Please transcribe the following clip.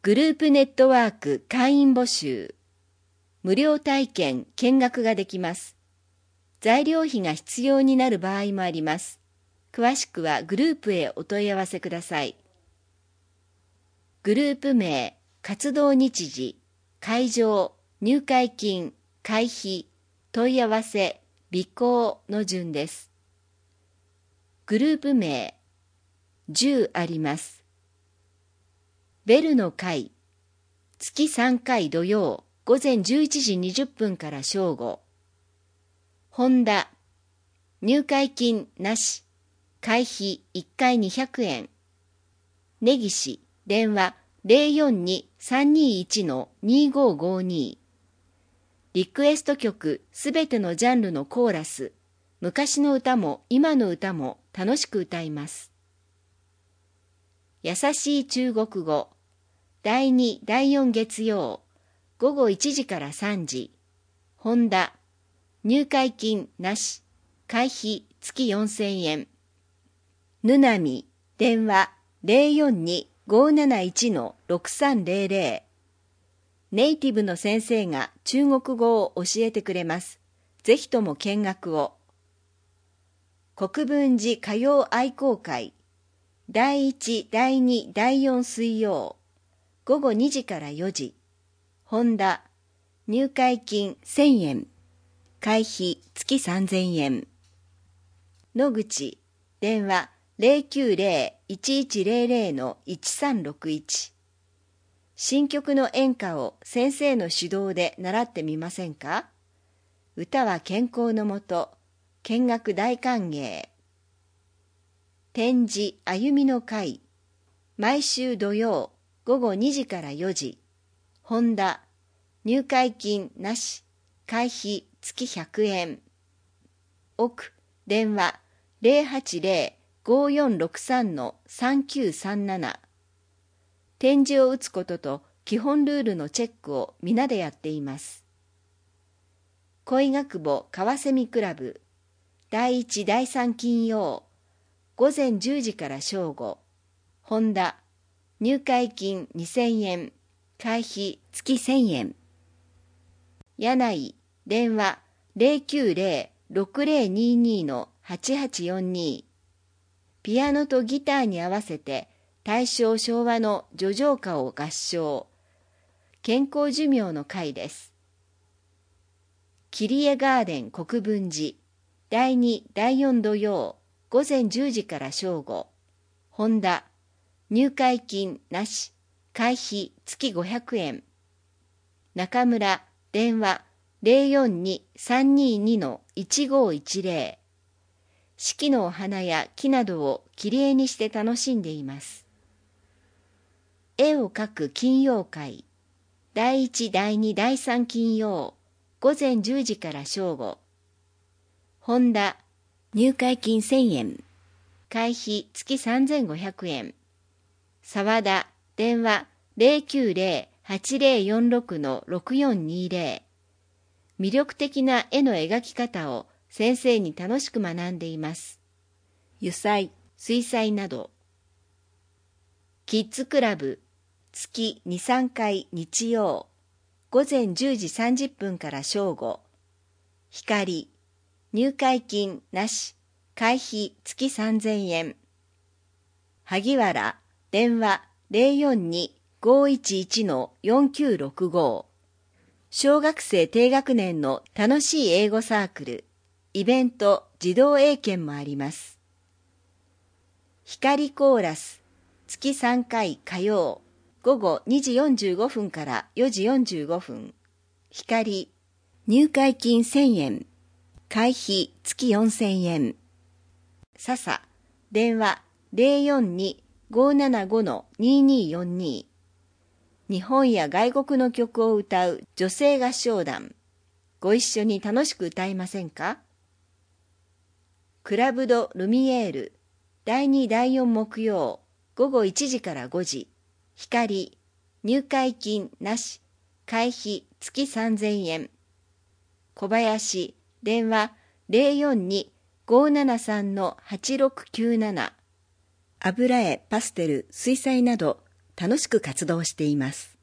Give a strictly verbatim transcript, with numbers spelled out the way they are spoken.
グループネットワーク会員募集。無料体験見学ができます。材料費が必要になる場合もあります。詳しくはグループへお問い合わせください。グループ名、活動日時、会場、入会金、会費、問い合わせ、備考の順です。グループ名、じゅうあります。ベルの会、月さんかい土曜、午前じゅういちじにじゅっぷんから正午。ホンダ、入会金なし、会費いっかいにひゃくえん。根岸、電話 ゼロよんに さんにいち にごごに。リクエスト曲すべてのジャンルのコーラス、昔の歌も今の歌も楽しく歌います。優しい中国語、だいに、だいよん月曜、午後いちじからさんじ。ホンダ、入会金なし、会費月よんせんえん。ぬなみ、電話 ゼロよんに ごーなないち ろくさんゼロゼロ。ネイティブの先生が中国語を教えてくれます。ぜひとも見学を。国分寺歌謡愛好会、だいいち、だいに、だいよん水曜、午後にじからよじ。ホンダ、入会金せんえん、会費月さんぜんえん。野口、電話 ゼロきゅうゼロ いちいちゼロゼロ いちさんろくいち。新曲の演歌を先生の指導で習ってみませんか？歌は健康のもと、見学大歓迎。展示歩みの会、毎週土曜午後にじからよじ。ホンダ、入会金なし、会費月ひゃくえん。奥、電話 ゼロはちゼロ ごーよんろくさん さんきゅうさんなな。点字を打つことと基本ルールのチェックを皆でやっています。恋学母カワセミクラブ、だいいち、だいさん金曜、午前じゅうじから正午。ホンダ、入会金にせんえん、会費月せんえん。柳井、電話 ゼロきゅうゼロ ろくゼロにに はちはちよんに。ピアノとギターに合わせて大正昭和の叙情歌を合唱。健康寿命の会です。切江ガーデン国分寺、だいに、だいよん土曜、午前じゅうじから正午。ホンダ、入会金なし、会費月ごひゃくえん。中村、電話 ゼロよんに さんにに いちごいちゼロ。四季のお花や木などを切り絵にして楽しんでいます。絵を描く金曜会、だいいち、だいに、だいさん金曜、午前じゅうじから正午。ホンダ、入会金せんえん、会費月さんぜんごひゃくえん。沢田、電話 ゼロきゅうゼロ はちゼロよんろく ろくよんにゼロ。魅力的な絵の描き方を先生に楽しく学んでいます。油彩、水彩など。キッズクラブ、月に、さんかい日曜、午前じゅうじさんじゅっぷんから正午。光、入会金なし、会費月さんぜんえん。萩原、電話 ゼロよんに ごいちいち よんきゅうろくご。小学生低学年の楽しい英語サークル、イベント、児童英検もあります。光コーラス、月さんかい火曜、午後にじよんじゅうごふんからよじよんじゅうごふん。光、入会金せんえん、会費月よんせんえん。笹、電話 ゼロよんに ごーななご にによんに。日本や外国の曲を歌う女性合唱団。ご一緒に楽しく歌いませんか？クラブド・ルミエール、だいに、だいよん木曜、午後いちじからごじ。光、入会金なし、会費月さんぜんえん。小林、電話 ゼロよんに ごーななさん はちろくきゅうなな。油絵、パステル、水彩など楽しく活動しています。